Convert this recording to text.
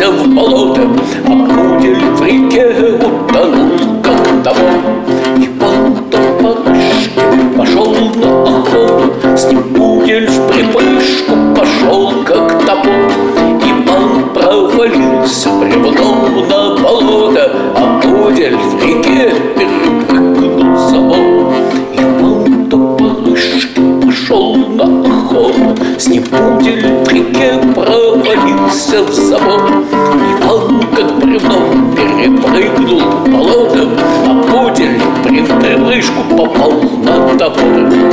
провалился в болото, а пудель в реке утонул, как того. Иван Топорышки пошел на охоту, с ним пудель в припрыжку пошел, как топор. Иван провалился бревном на болото, а пудель в реке перепрыгнул забор. Иван Топорышки пошел на охоту, с ним пудель в реке провалился в забор. Иван как бревном перепрыгнул болото, а пудель при припрыжку попал на топор.